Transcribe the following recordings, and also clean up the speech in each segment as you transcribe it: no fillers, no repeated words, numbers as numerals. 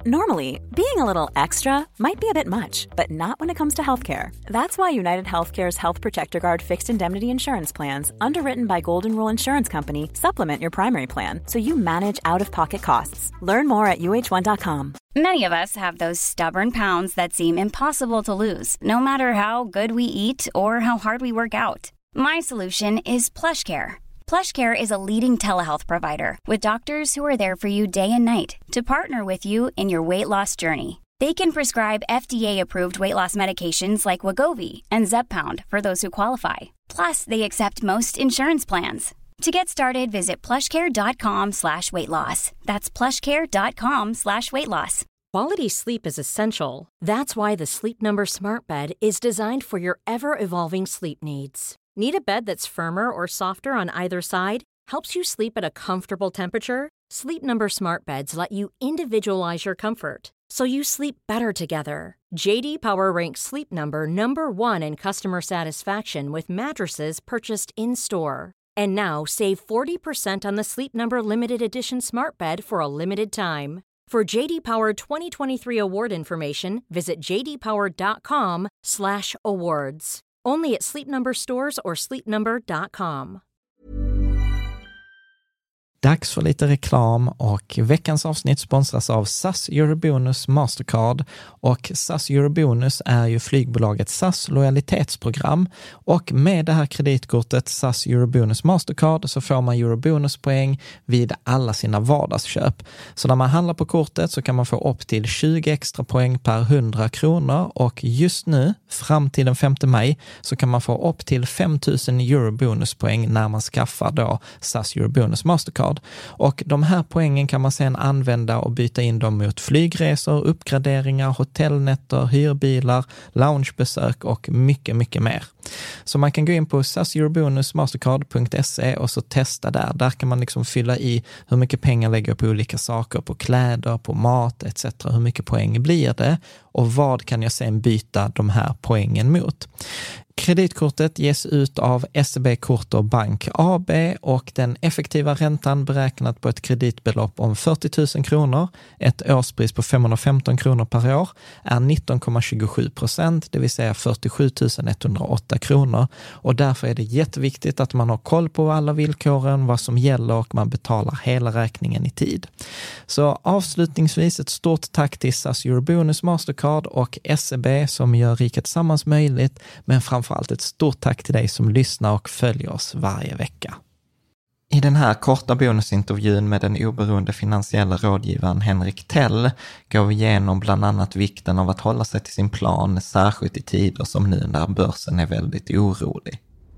Normally, being a little extra might be a bit much, but not when it comes to healthcare. That's why United Healthcare's Health Protector Guard fixed indemnity insurance plans, underwritten by Golden Rule Insurance Company, supplement your primary plan so you manage out-of-pocket costs. Learn more at uh1.com. Many of us have those stubborn pounds that seem impossible to lose, no matter how good we eat or how hard we work out. My solution is PlushCare. PlushCare is a leading telehealth provider with doctors who are there for you day and night to partner with you in your weight loss journey. They can prescribe FDA-approved weight loss medications like Wegovy and Zepbound for those who qualify. Plus, they accept most insurance plans. To get started, visit plushcare.com/weight loss. That's plushcare.com/weight loss. Quality sleep is essential. That's why the Sleep Number Smart Bed is designed for your ever-evolving sleep needs. Need a bed that's firmer or softer on either side? Helps you sleep at a comfortable temperature? Sleep Number Smart Beds let you individualize your comfort, so you sleep better together. JD Power ranks Sleep Number #1 in customer satisfaction with mattresses purchased in-store. And now, save 40% on the Sleep Number Limited Edition Smart Bed for a limited time. For JD Power 2023 award information, visit jdpower.com/awards. Only at Sleep Number stores or sleepnumber.com. Dags för lite reklam och veckans avsnitt sponsras av SAS Eurobonus Mastercard, och SAS Eurobonus är ju flygbolaget SAS lojalitetsprogram, och med det här kreditkortet SAS Eurobonus Mastercard så får man Eurobonuspoäng vid alla sina vardagsköp. Så när man handlar på kortet så kan man få upp till 20 extra poäng per 100 kronor, och just nu fram till den 5 maj så kan man få upp till 5 000 Eurobonuspoäng när man skaffar då SAS Eurobonus Mastercard. Och de här poängen kan man sedan använda och byta in dem mot flygresor, uppgraderingar, hotellnätter, hyrbilar, loungebesök och mycket, mycket mer. Så man kan gå in på saseurobonumastercard.se och så testa där. Där kan man liksom fylla i hur mycket pengar lägger på olika saker, på kläder, på mat etc. Hur mycket poäng blir det och vad kan jag sedan byta de här poängen mot. Kreditkortet ges ut av SEB Kort och Bank AB, och den effektiva räntan beräknat på ett kreditbelopp om 40 000 kronor, ett årspris på 515 kronor per år, är 19,27%, det vill säga 47 108 kronor. Och därför är det jätteviktigt att man har koll på alla villkoren, vad som gäller, och man betalar hela räkningen i tid. Så avslutningsvis ett stort tack till SAS Eurobonus Mastercard och SEB som gör Rika Tillsammans möjligt, men framförallt ett stort tack till dig som lyssnar och följer oss varje vecka. I den här korta bonusintervjun med den oberoende finansiella rådgivaren Henrik Tell går vi igenom bland annat vikten av att hålla sig till sin plan, särskilt i tider som nu när börsen är väldigt orolig.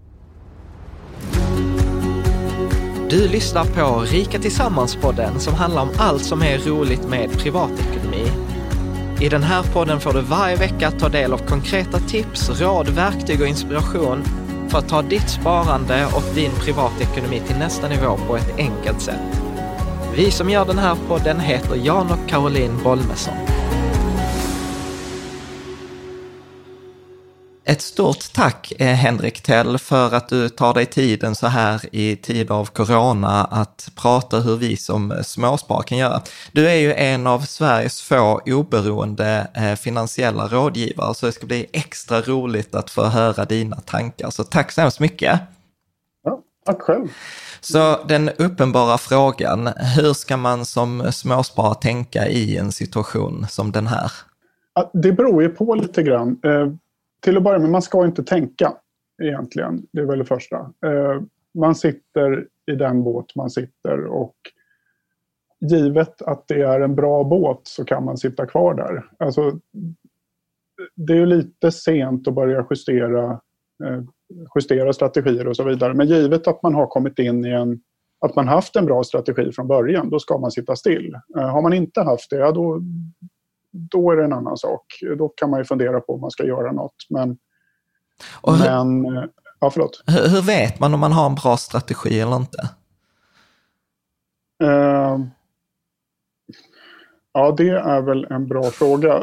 Du lyssnar på Rika Tillsammans-podden som handlar om allt som är roligt med privatekonomi. I den här podden får du varje vecka ta del av konkreta tips, råd, verktyg och inspiration för att ta ditt sparande och din privatekonomi till nästa nivå på ett enkelt sätt. Vi som gör den här podden heter Jan och Caroline Bolmesson. Ett stort tack Henrik Tell för att du tar dig tiden så här i tid av corona att prata hur vi som småspar kan göra. Du är ju en av Sveriges få oberoende finansiella rådgivare, så det ska bli extra roligt att få höra dina tankar. Så tack så hemskt mycket. Ja, tack själv. Så den uppenbara frågan, hur ska man som småspar tänka i en situation som den här? Ja, det beror ju på lite grann. Till att börja med, man ska inte tänka egentligen. Det är väl det första. Man sitter i den båt man sitter, och givet att det är en bra båt så kan man sitta kvar där. Alltså, det är ju lite sent att börja justera strategier och så vidare. Men givet att man har kommit in i att man haft en bra strategi från början, då ska man sitta still. Har man inte haft det, ja, då är det en annan sak. Då kan man ju fundera på om man ska göra något. Ja, förlåt. Hur vet man om man har en bra strategi eller inte? Ja, det är väl en bra fråga.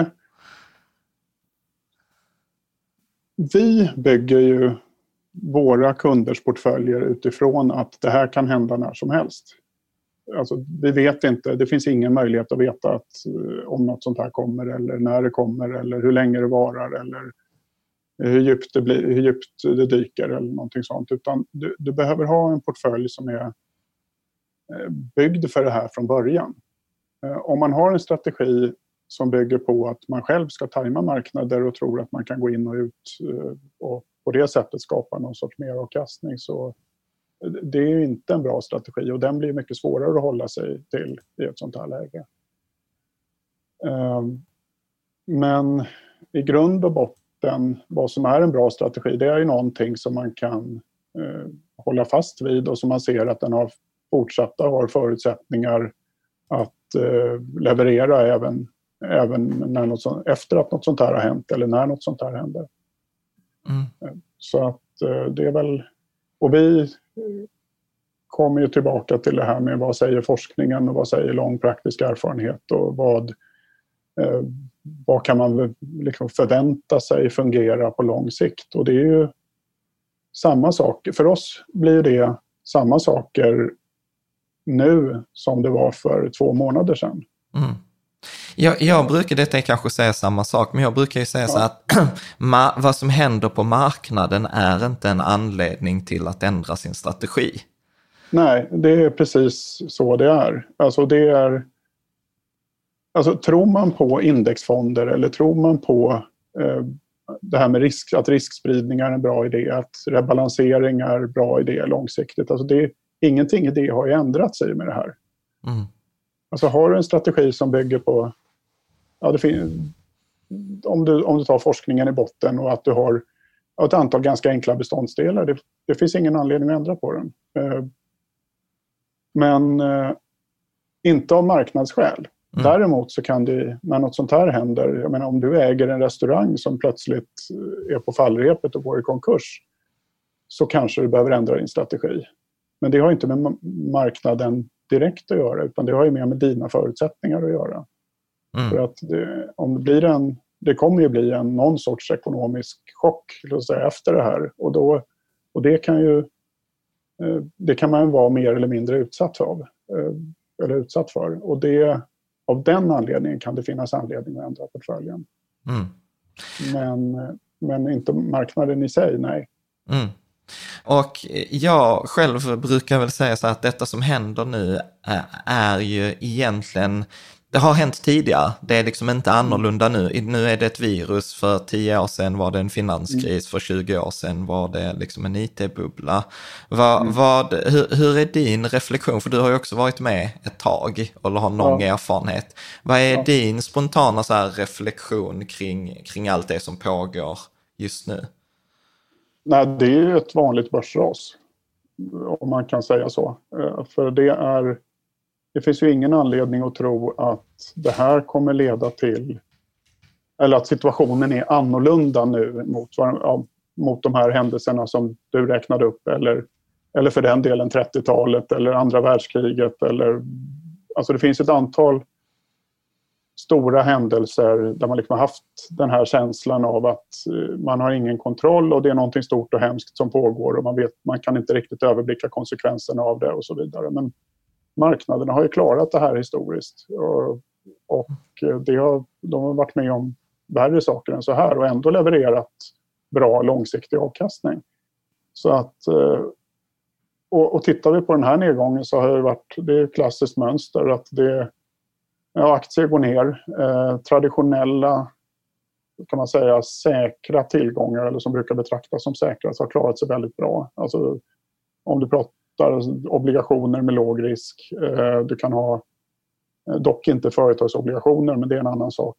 Vi bygger ju våra kunders portföljer utifrån att det här kan hända när som helst. Alltså, vi vet inte, det finns ingen möjlighet att veta om något sånt här kommer eller när det kommer eller hur länge det varar eller hur djupt det dyker eller någonting sånt. Utan du behöver ha en portfölj som är byggd för det här från början. Om man har en strategi som bygger på att man själv ska tajma marknader och tror att man kan gå in och ut och på det sättet skapa någon sorts meravkastning, så det är ju inte en bra strategi och den blir mycket svårare att hålla sig till i ett sånt här läge. Men i grund och botten, vad som är en bra strategi, det är ju någonting som man kan hålla fast vid och som man ser att den har har förutsättningar att leverera även när efter att något sånt här har hänt eller när något sånt här händer. Så att det är väl... Och vi kommer ju tillbaka till det här med vad säger forskningen och vad säger lång praktisk erfarenhet och vad kan man liksom förvänta sig fungera på lång sikt. Och det är ju samma sak. För oss blir det samma saker nu som det var för 2 månader sedan. Jag brukar, detta kanske säga samma sak, men jag brukar ju säga så att vad som händer på marknaden är inte en anledning till att ändra sin strategi. Nej, det är precis så det är. Alltså tror man på indexfonder eller tror man på det här med att riskspridning är en bra idé, att rebalansering är en bra idé långsiktigt. Alltså ingenting i det har ju ändrat sig med det här. Alltså har du en strategi som bygger på, om du tar forskningen i botten och att du har ett antal ganska enkla beståndsdelar, det finns ingen anledning att ändra på den. Men inte av marknadsskäl. Däremot så kan det, när något sånt här händer, jag menar om du äger en restaurang som plötsligt är på fallrepet och går i konkurs, så kanske du behöver ändra din strategi. Men det har inte med marknaden direkt att göra, utan det har ju mer med dina förutsättningar att göra. För att det kommer ju bli någon sorts ekonomisk chock efter det här. Och det kan man vara mer eller mindre utsatt för. Och av den anledningen kan det finnas anledning att ändra portföljen. Men inte marknaden i sig, nej. Och jag själv brukar väl säga så att detta som händer nu är ju egentligen, det har hänt tidigare, det är liksom inte annorlunda nu. Nu är det ett virus, för 10 år sedan var det en finanskris, för 20 år sedan var det liksom en IT-bubbla. Hur är din reflektion, för du har ju också varit med ett tag och har någon erfarenhet. Vad är din spontana så här reflektion kring allt det som pågår just nu? Nej, det är ju ett vanligt börsras, om man kan säga så. För det finns ju ingen anledning att tro att det här kommer leda till, eller att situationen är annorlunda nu mot de här händelserna som du räknade upp, eller för den delen 30-talet eller andra världskriget. Alltså det finns ett antal stora händelser där man liksom har haft den här känslan av att man har ingen kontroll och det är någonting stort och hemskt som pågår och man kan inte riktigt överblicka konsekvenserna av det och så vidare. Men marknaderna har ju klarat det här historiskt och de har varit med om värre saker än så här och ändå levererat bra långsiktig avkastning. Så att, och tittar vi på den här nedgången så har det är ett klassiskt mönster att aktier går ner. Traditionella, kan man säga, säkra tillgångar, eller som brukar betraktas som säkra, så har klarat sig väldigt bra. Alltså, om du pratar obligationer med låg risk, du kan ha, dock inte företagsobligationer, men det är en annan sak.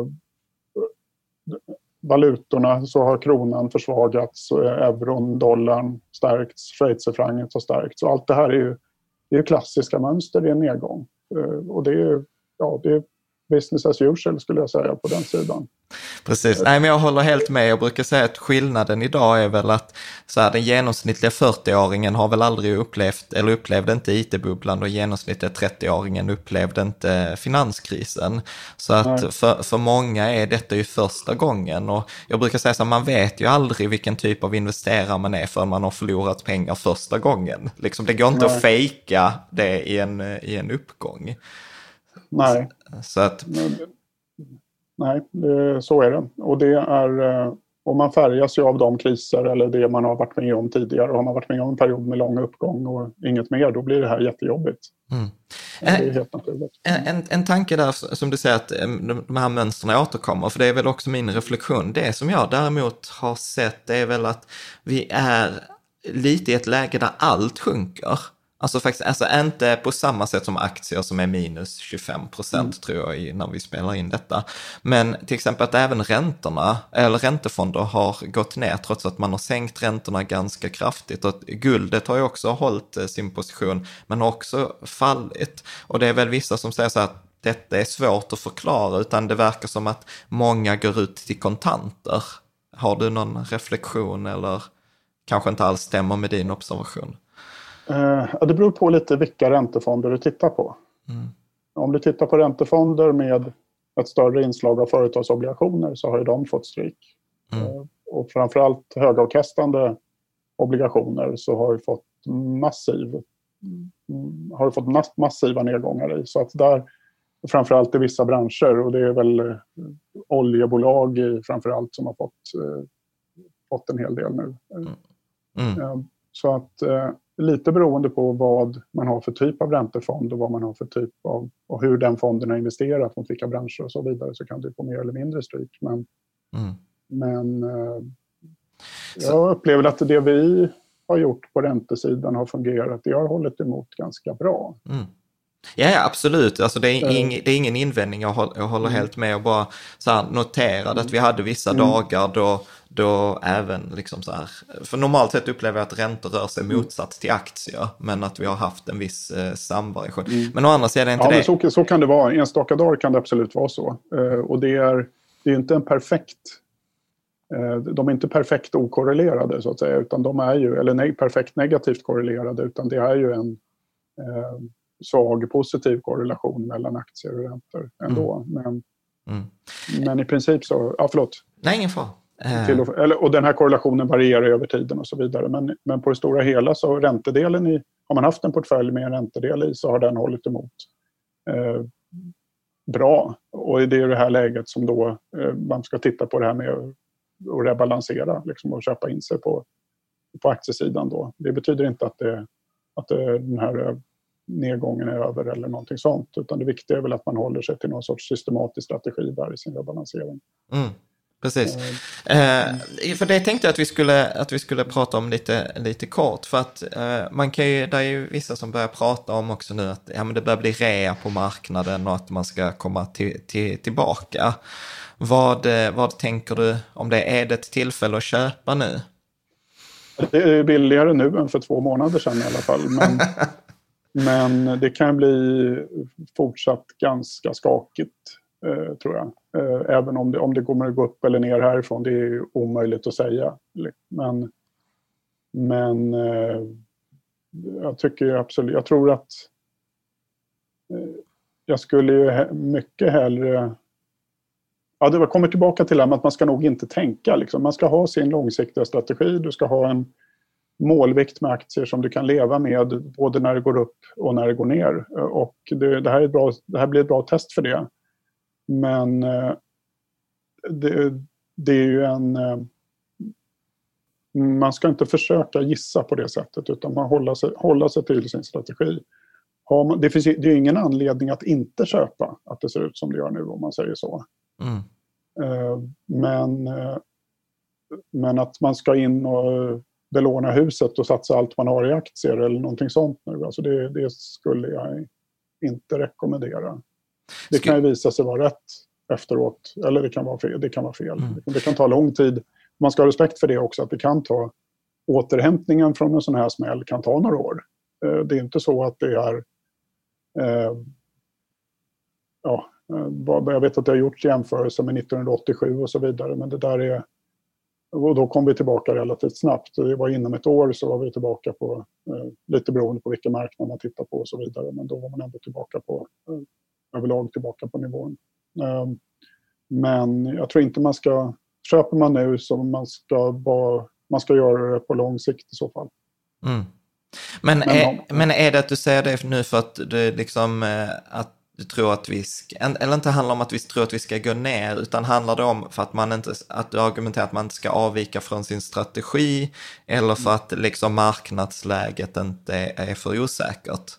Valutorna, så har kronan försvagats, euron, dollarn stärkts, schweizerfrancet har stärkts. Så allt det här är ju klassiska mönster i en nedgång. Och det är business as usual, skulle jag säga, på den sidan. Precis. Nej, men jag håller helt med. Jag brukar säga att skillnaden idag är väl att så här, den genomsnittliga 40-åringen har väl aldrig upplevde inte IT-bubblan, och genomsnittliga 30-åringen upplevde inte finanskrisen. Så att för många är detta ju första gången, och jag brukar säga så här, man vet ju aldrig vilken typ av investerare man är förrän man har förlorat pengar första gången. Liksom, det går inte att fejka det i en uppgång. Nej. Så att... Nej, så är det. Och det är, och man färgas ju av de kriser eller det man har varit med om tidigare. Och har man varit med om en period med lång uppgång och inget mer, då blir det här jättejobbigt. Det är helt naturligt. En tanke där, som du säger, att de här mönsterna återkommer, för det är väl också min reflektion. Det som jag däremot har sett, det är väl att vi är lite i ett läge där allt sjunker. Alltså faktiskt, inte på samma sätt som aktier som är minus 25% tror jag när vi spelar in detta. Men till exempel att även räntorna eller räntefonder har gått ner trots att man har sänkt räntorna ganska kraftigt. Och guldet har ju också hållit sin position men har också fallit. Och det är väl vissa som säger så att detta är svårt att förklara, utan det verkar som att många går ut till kontanter. Har du någon reflektion eller kanske inte alls stämmer med din observation? Det beror på lite vilka räntefonder du tittar på. Om du tittar på räntefonder med ett större inslag av företagsobligationer så har ju de fått stryk. Och framförallt högavkastande obligationer så har ju fått massiva nedgångar i. Så att där, framförallt i vissa branscher, och det är väl oljebolag framförallt som har fått en hel del nu. Så att lite beroende på vad man har för typ av räntefond och vad man har för typ av, och hur den fonden har investerat mot vilka branscher och så vidare, så kan du få mer eller mindre stryk. Men jag upplever att det vi har gjort på räntesidan har fungerat. Det har hållit emot ganska bra. Ja, absolut. Alltså det är ingen invändning. Jag håller helt med och bara så här noterade att vi hade vissa dagar då även liksom så här, för normalt sett upplever jag att räntor rör sig motsatt till aktier, men att vi har haft en viss samvariation. Men å andra sidan är inte det. Men så kan det vara. Enstaka dagar kan det absolut vara så. Och det är inte en perfekt, de är inte perfekt okorrelerade så att säga, utan de är ju, eller perfekt negativt korrelerade, utan det är ju en svag positiv korrelation mellan aktier och räntor ändå. Men i princip så, förlåt. Nej, ingen fara. Och den här korrelationen varierar över tiden och så vidare. Men på det stora hela så räntedelen har man haft en portfölj med en räntedel i, så har den hållit emot bra. Och det är det här läget som då man ska titta på det här med att rebalansera liksom, och köpa in sig på aktiesidan då. Det betyder inte att den här nedgången är över eller någonting sånt, utan det viktiga är väl att man håller sig till någon sorts systematisk strategi där i sin rebalansering. Precis. För det tänkte jag att vi skulle prata om lite kort, för att man kan ju, det är ju vissa som börjar prata om också nu att men det börjar bli rea på marknaden och att man ska komma tillbaka. Vad tänker du om det? Är det ett tillfälle att köpa nu? Det är billigare nu än för 2 månader sedan i alla fall, men det kan bli fortsatt ganska skakigt, tror jag. Även om det kommer att gå upp eller ner härifrån, det är omöjligt att säga. Men jag tycker absolut, jag tror att jag skulle ju mycket hellre... Ja, det kommer tillbaka till det här med att man ska nog inte tänka. Liksom. Man ska ha sin långsiktiga strategi, du ska ha en målvikt med aktier som du kan leva med både när det går upp och när det går ner. Och det här blir ett bra test för det. Men det är ju man ska inte försöka gissa på det sättet, utan man hålla sig till sin strategi. Det är ingen anledning att inte köpa att det ser ut som det gör nu, om man säger så. Men att man ska in och belåna huset och satsa allt man har i aktier eller någonting sånt nu, alltså det skulle jag inte rekommendera. Det kan ju visa sig vara rätt efteråt, eller det kan vara fel. Det kan ta lång tid. Man ska ha respekt för det också, att det kan ta, återhämtningen från en sån här smäll kan ta några år. Det är inte så att det är Jag vet att det har gjorts jämförelser med 1987 och så vidare, men det där är... Och då kom vi tillbaka relativt snabbt. Det var inom ett år så var vi tillbaka på, lite beroende på vilken marknad man tittar på och så vidare, men då var man ändå tillbaka på, överlag tillbaka på nivån. Men jag tror inte man ska... Köper man nu så man ska göra det på lång sikt i så fall. Mm. Men är det att du säger det nu för att det liksom att du tror att vi ska, eller inte handlar om att vi tror att vi ska gå ner, utan handlar det om för att du argumenterar att man inte ska avvika från sin strategi, eller för att liksom marknadsläget inte är för osäkert?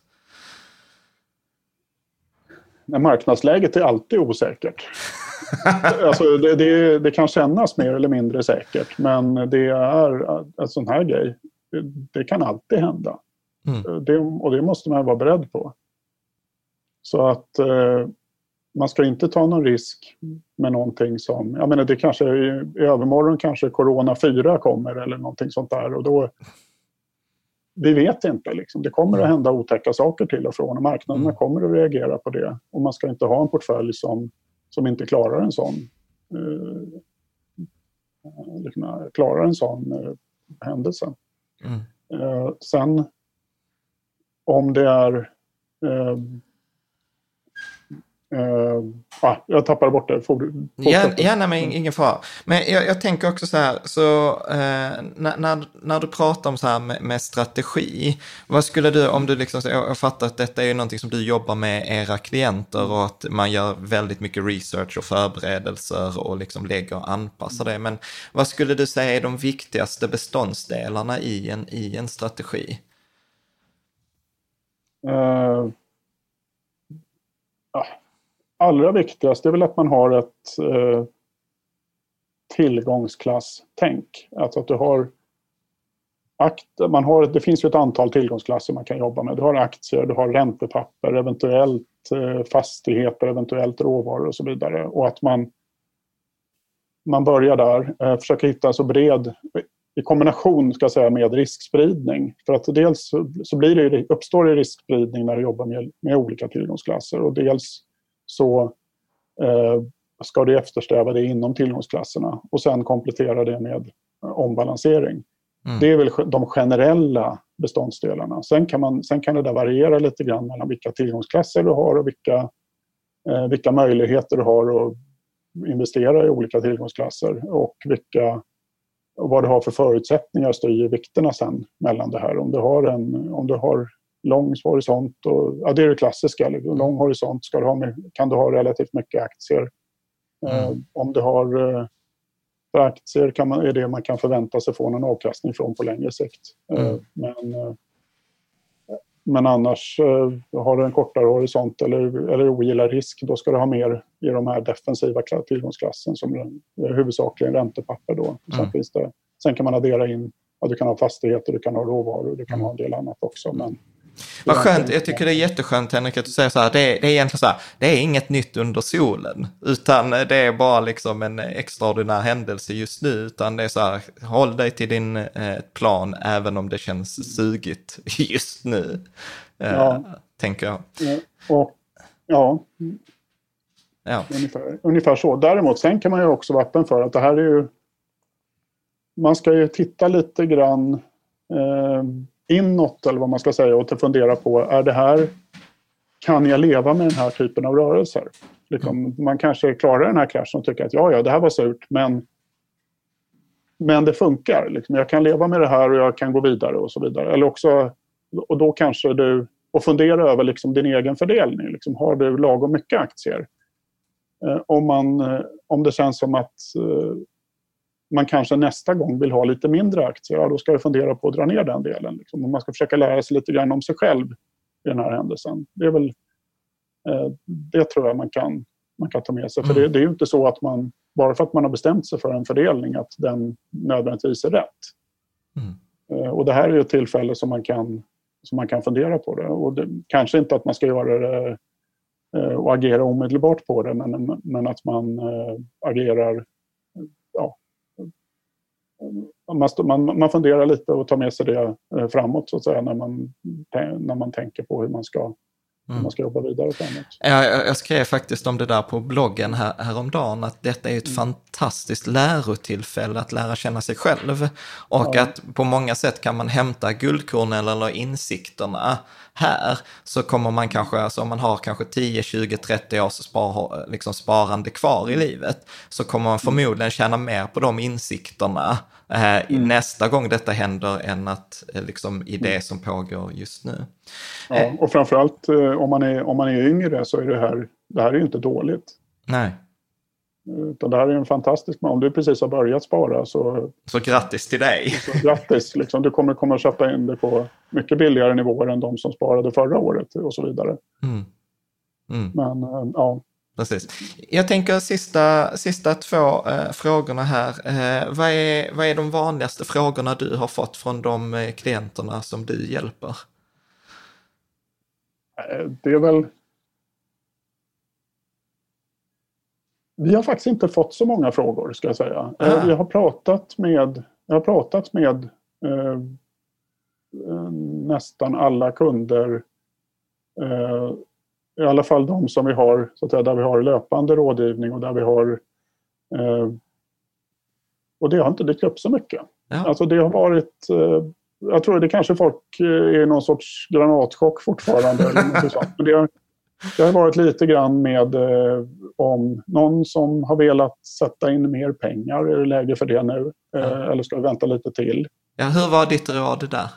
Nej, marknadsläget är alltid osäkert. Alltså det kan kännas mer eller mindre säkert, men det är en sån här grej. Det kan alltid hända. Och det måste man vara beredd på. Så att man ska inte ta någon risk med någonting som... Jag menar, det kanske i övermorgon kanske Corona 4 kommer eller någonting sånt där. Och då... Vi vet inte. Liksom. Det kommer att hända otäcka saker till och från. Och marknaderna kommer att reagera på det. Och man ska inte ha en portfölj som inte klarar en sån... klarar en sån händelse. Sen om det är jag tappar bort det. Gärna, men ingen fara. Men jag tänker också så här, så när du pratar om så här med strategi, vad skulle du, om du liksom, jag fattar att detta är någonting som du jobbar med era klienter och att man gör väldigt mycket research och förberedelser och liksom lägger och anpassar det, men vad skulle du säga är de viktigaste beståndsdelarna i en strategi? Allra viktigast är väl att man har ett tillgångsklass-tänk. Alltså att du har det finns ju ett antal tillgångsklasser man kan jobba med. Du har aktier, du har räntepapper, eventuellt fastigheter, eventuellt råvaror och så vidare. Och att man börjar där, försöker hitta så bred, i kombination ska jag säga, med riskspridning. För att dels så uppstår det riskspridning när du jobbar med olika tillgångsklasser, och dels så ska du eftersträva det inom tillgångsklasserna och sen komplettera det med ombalansering. Det är väl de generella beståndsdelarna. Sen kan det där variera lite grann mellan vilka tillgångsklasser du har och vilka möjligheter du har att investera i olika tillgångsklasser, och vad du har för förutsättningar styr vikterna sen mellan det här. Om du har lång horisont, och det är det klassiska. Lång horisont kan du ha relativt mycket aktier. Om du har för aktier är det man kan förvänta sig få en avkastning från på längre sikt. Men annars har du en kortare horisont eller ogillar risk, då ska du ha mer i de här defensiva tillgångsklassen som huvudsakligen räntepapper då. Sen kan man addera in, du kan ha fastigheter, du kan ha råvaror, du kan ha en del annat också. Men vad skönt, jag tycker det är jätteskönt, Henrik, att du säger så här, det är egentligen så här, det är inget nytt under solen, utan det är bara liksom en extraordinär händelse just nu, utan det är så här, håll dig till din plan även om det känns sugigt just nu, tänker jag. Ungefär så. Däremot sen kan man ju också vara öppen för att det här är ju, man ska ju titta lite grann inåt, eller vad man ska säga, och fundera på, kan jag leva med den här typen av rörelser? Man kanske klarar den här kraschen och tycker att det här var surt, men det funkar. Jag kan leva med det här och jag kan gå vidare och så vidare. Eller också, och då kanske och fundera över din egen fördelning. Har du lagom mycket aktier? Om det känns som att man kanske nästa gång vill ha lite mindre aktier, då ska du fundera på att dra ner den delen. Om man ska försöka lära sig lite grann om sig själv i den här händelsen. Det tror jag man kan ta med sig. För det är ju inte så att bara för att man har bestämt sig för en fördelning, att den nödvändigtvis är rätt. Och det här är ju ett tillfälle som man kan fundera på det. Och kanske inte att man ska göra det och agera omedelbart på det, men att man agerar, man funderar lite och tar med sig det framåt, så att säga, när man tänker på hur man ska man ska jobba vidare framåt. Jag skrev faktiskt om det där på bloggen häromdagen, att detta är ett fantastiskt lärotillfälle att lära känna sig själv. Och att på många sätt kan man hämta guldkornen eller insikterna här, så kommer man kanske, alltså om man har kanske 10, 20, 30 års sparande kvar i livet, så kommer man förmodligen tjäna mer på de insikterna nästa gång detta händer än att i det som pågår just nu. Ja, och framförallt om man är yngre så är det här är ju inte dåligt. Nej. Utan det här är en fantastisk, om du precis har börjat spara så grattis till dig. Så grattis, du kommer att köpa in det på mycket billigare nivåer än de som sparade förra året och så vidare. Men ja. Precis. Jag tänker sista 2 frågorna här. Vad är de vanligaste frågorna du har fått från de klienterna som du hjälper? Det är väl... Vi har faktiskt inte fått så många frågor, ska jag säga. Jag har pratat med nästan alla kunder, i alla fall de som vi har, så att säga, där vi har löpande rådgivning och där vi har och det har inte dykt upp så mycket. Ja. Alltså det har varit, jag tror det kanske folk är någon sorts granatchock fortfarande eller något sånt. Men det har varit lite grann med om någon som har velat sätta in mer pengar. Är det läge för det nu? Eller ska vi vänta lite till? Ja, hur var ditt råd där?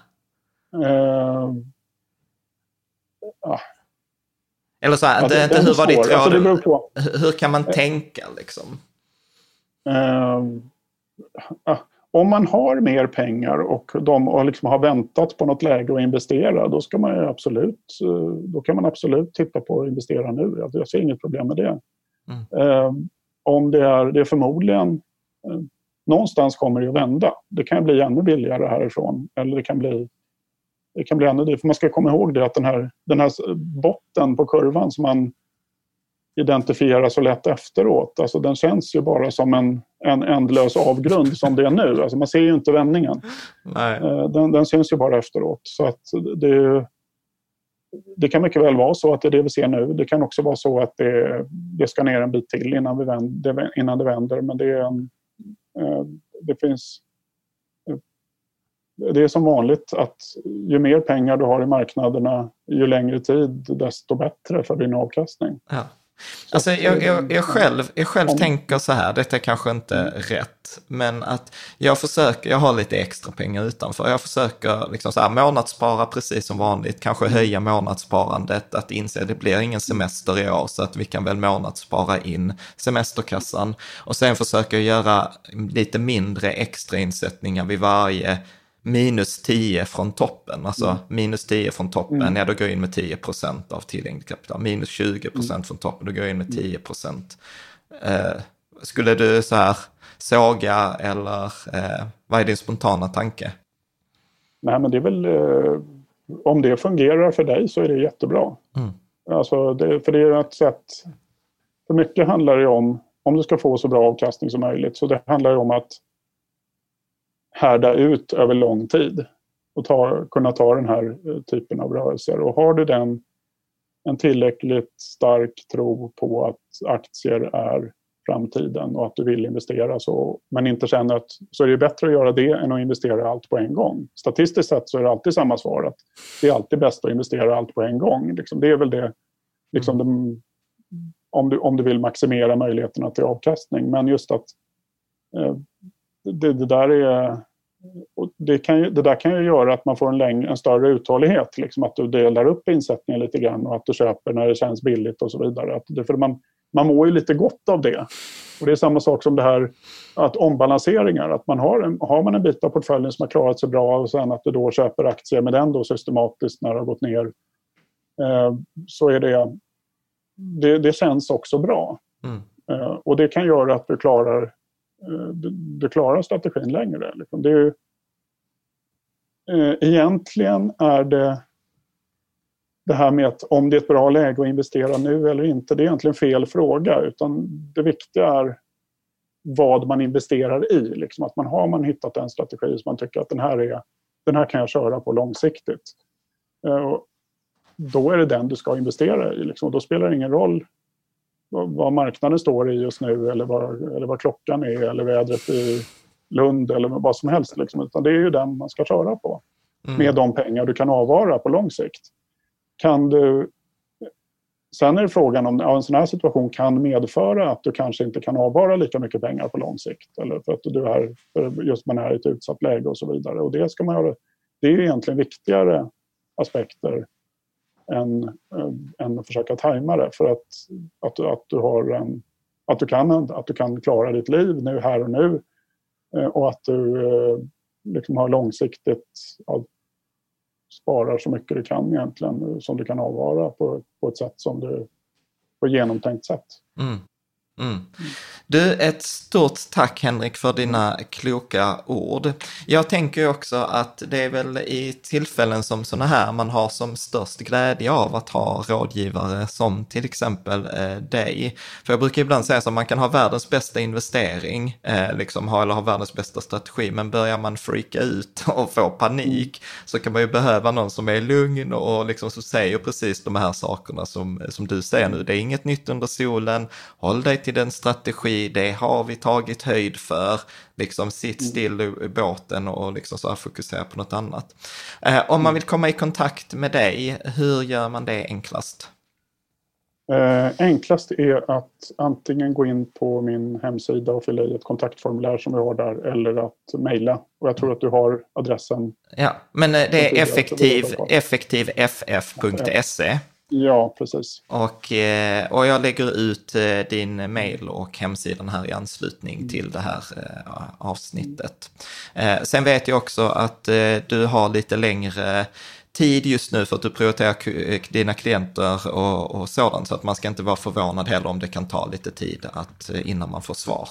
Eller så här, inte hur var ditt råd? Alltså, hur kan man tänka liksom? Om man har mer pengar och de har väntat på något läge att investera, då ska man då kan man absolut titta på att investera nu. Jag ser inget problem med det. Om det är förmodligen någonstans kommer det att vända. Det kan bli ännu billigare härifrån, eller det kan bli ännu dyrare. För man ska komma ihåg det att den här botten på kurvan som man identifiera så lätt efteråt. Alltså den känns ju bara som en ändlös avgrund som det är nu. Alltså man ser ju inte vändningen. Nej. Den syns ju bara efteråt. Så att det kan mycket väl vara så att det är det vi ser nu. Det kan också vara så att det ska ner en bit till innan det vänder. Men det finns... Det är som vanligt att ju mer pengar du har i marknaderna, ju längre tid, desto bättre för din avkastning. Ja. Alltså jag själv tänker så här, detta är kanske inte rätt, men att jag har lite extra pengar utanför. Jag försöker så här, månadsspara precis som vanligt, kanske höja månadssparandet, att inse att det blir ingen semester i år så att vi kan väl månadsspara in semesterkassan. Och sen försöker jag göra lite mindre extra insättningar vid varje -10 från toppen, alltså -10 från toppen, då går jag in med 10% av tillgängligt kapital. -20% från toppen, då går jag in med 10%. Skulle du så här såga eller vad är din spontana tanke? Nej, men det är väl om det fungerar för dig så är det jättebra. Alltså för det är ett sätt, för mycket handlar det om du ska få så bra avkastning som möjligt, så det handlar ju om att härda ut över lång tid och kunna ta den här typen av rörelser. Och har du en tillräckligt stark tro på att aktier är framtiden och att du vill investera men inte känner att så är det bättre att göra det än att investera allt på en gång. Statistiskt sett så är det alltid samma svar, att det är alltid bäst att investera allt på en gång. Det är väl det, om du vill maximera möjligheterna till avkastning. Men just att det där kan ju göra att man får en större uthållighet, att du delar upp insättningen lite grann och att du köper när det känns billigt och så vidare. För man mår ju lite gott av det. Och det är samma sak som det här att ombalanseringar, att man har man en bit av portföljen som har klarat sig bra och sen att du då köper aktier med den då systematiskt när det har gått ner, så är det känns också bra. Och det kan göra att du klarar strategin längre. Egentligen är det här med att om det är ett bra läge att investera nu eller inte, det är egentligen fel fråga, utan det viktiga är vad man investerar i. Att har man hittat en strategi som man tycker att den här kan jag köra på långsiktigt. då är det den du ska investera i. Liksom. Och då spelar det ingen roll vad marknaden står i just nu eller vad klockan är eller vädret i Lund eller vad som helst. Liksom. Utan det är ju den man ska köra på med de pengar du kan avvara på lång sikt. Sen är det frågan om en sån här situation kan medföra att du kanske inte kan avvara lika mycket pengar på lång sikt. Eller för att man är i ett utsatt läge och så vidare. Och det är ju egentligen viktigare aspekter än att försöka tajma det. För att du kan klara ditt liv nu, här och nu. Och att du liksom har långsiktigt sparar så mycket du kan egentligen som du kan avvara på ett sätt som du på genomtänkt sätt. Du, ett stort tack Henrik för dina kloka ord. Jag tänker också att det är väl i tillfällen som såna här man har som störst glädje av att ha rådgivare som till exempel dig. För jag brukar ibland säga att man kan ha världens bästa investering, ha världens bästa strategi, men börjar man freaka ut och få panik så kan man ju behöva någon som är lugn och liksom så säger precis de här sakerna som du säger nu. Det är inget nytt under solen, håll dig till den strategi, det har vi tagit höjd för, liksom sitt still i båten och liksom så här fokusera på något annat. Om man vill komma i kontakt med dig, hur gör man det enklast? Enklast är att antingen gå in på min hemsida och fylla i ett kontaktformulär som vi har där, eller att mejla. Och jag tror att du har adressen. Ja, men det är effektivff.se. Ja, precis. Och jag lägger ut din mejl och hemsidan här i anslutning till det här avsnittet. Sen vet jag också att du har lite längre tid just nu för att du prioriterar dina klienter och sådant, så att man ska inte vara förvånad heller om det kan ta lite tid innan man får svar.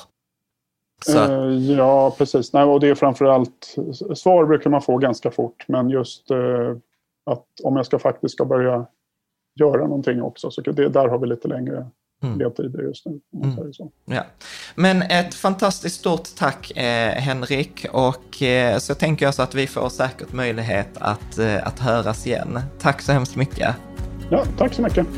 Ja, precis. Nej, och det är framförallt, svar brukar man få ganska fort, men just att om jag ska börja göra någonting också, så där har vi lite längre ledtider just nu. Om man säger så. Ja. Men ett fantastiskt stort tack Henrik, och så tänker jag så att vi får säkert möjlighet att höras igen. Tack så hemskt mycket. Ja, tack så mycket.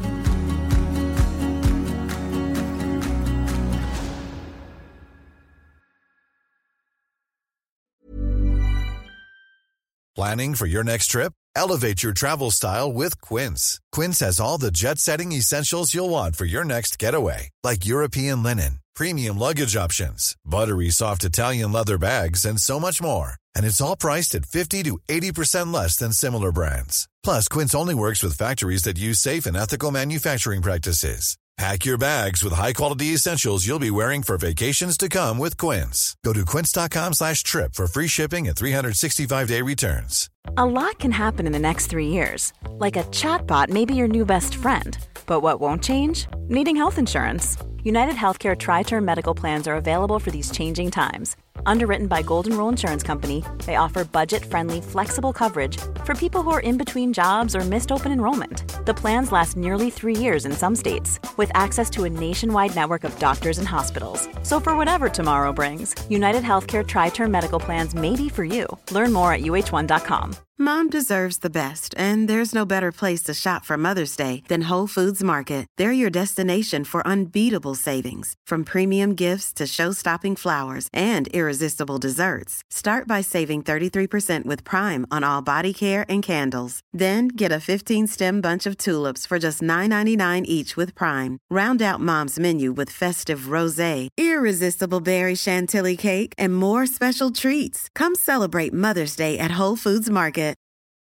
Planning for your next trip? Elevate your travel style with Quince. Quince has all the jet-setting essentials you'll want for your next getaway, like European linen, premium luggage options, buttery soft Italian leather bags, and so much more. And it's all priced at 50 to 80% less than similar brands. Plus, Quince only works with factories that use safe and ethical manufacturing practices. Pack your bags with high-quality essentials you'll be wearing for vacations to come with Quince. Go to quince.com/trip for free shipping and 365-day returns. A lot can happen in the next 3 years. Like a chatbot may be your new best friend. But what won't change? Needing health insurance. United Healthcare Tri-Term Medical Plans are available for these changing times. Underwritten by Golden Rule Insurance Company, they offer budget-friendly, flexible coverage for people who are in between jobs or missed open enrollment. The plans last nearly 3 years in some states, with access to a nationwide network of doctors and hospitals. So for whatever tomorrow brings, United Healthcare Tri-Term Medical Plans may be for you. Learn more at uh1.com. Mom deserves the best, and there's no better place to shop for Mother's Day than Whole Foods Market. They're your destination for unbeatable savings, from premium gifts to show-stopping flowers and irresistible desserts. Start by saving 33% with Prime on all body care and candles. Then get a 15-stem bunch of tulips for just $9.99 each with Prime. Round out Mom's menu with festive rosé, irresistible berry chantilly cake, and more special treats. Come celebrate Mother's Day at Whole Foods Market.